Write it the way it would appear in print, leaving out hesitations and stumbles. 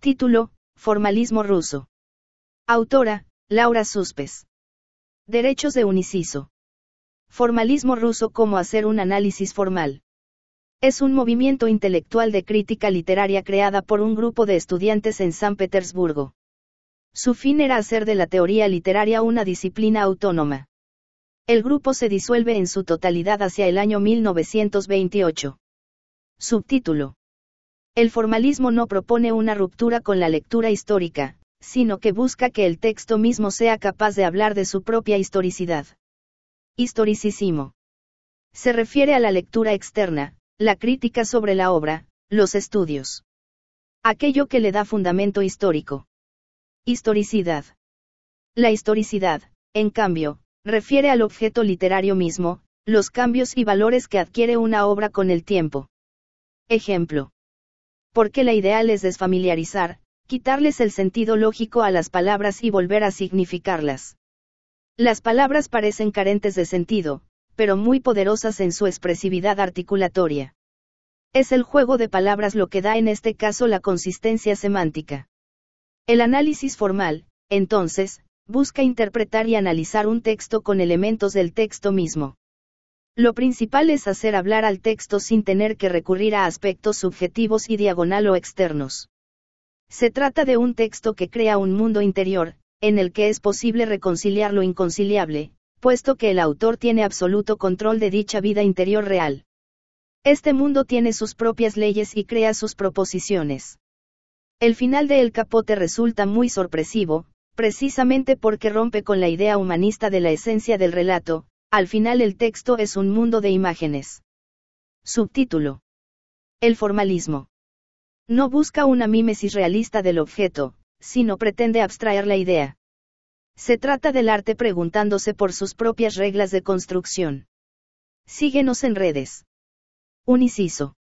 Título: Formalismo ruso. Autora: Laura Suspes. Derechos de un inciso. Formalismo ruso: cómo hacer un análisis formal. Es un movimiento intelectual de crítica literaria creada por un grupo de estudiantes en San Petersburgo. Su fin era hacer de la teoría literaria una disciplina autónoma. El grupo se disuelve en su totalidad hacia el año 1928. Subtítulo: El formalismo no propone una ruptura con la lectura histórica, sino que busca que el texto mismo sea capaz de hablar de su propia historicidad. Historicismo. Se refiere a la lectura externa, la crítica sobre la obra, los estudios. Aquello que le da fundamento histórico. Historicidad. La historicidad, en cambio, refiere al objeto literario mismo, los cambios y valores que adquiere una obra con el tiempo. Ejemplo. Porque la ideal es desfamiliarizar, quitarles el sentido lógico a las palabras y volver a significarlas. Las palabras parecen carentes de sentido, pero muy poderosas en su expresividad articulatoria. Es el juego de palabras lo que da en este caso la consistencia semántica. El análisis formal, entonces, busca interpretar y analizar un texto con elementos del texto mismo. Lo principal es hacer hablar al texto sin tener que recurrir a aspectos subjetivos y diagonal o externos. Se trata de un texto que crea un mundo interior, en el que es posible reconciliar lo inconciliable, puesto que el autor tiene absoluto control de dicha vida interior real. Este mundo tiene sus propias leyes y crea sus proposiciones. El final de El Capote resulta muy sorpresivo, precisamente porque rompe con la idea humanista de la esencia del relato. Al final el texto es un mundo de imágenes. Subtítulo: El formalismo. No busca una mímesis realista del objeto, sino pretende abstraer la idea. Se trata del arte preguntándose por sus propias reglas de construcción. Síguenos en redes. Un inciso.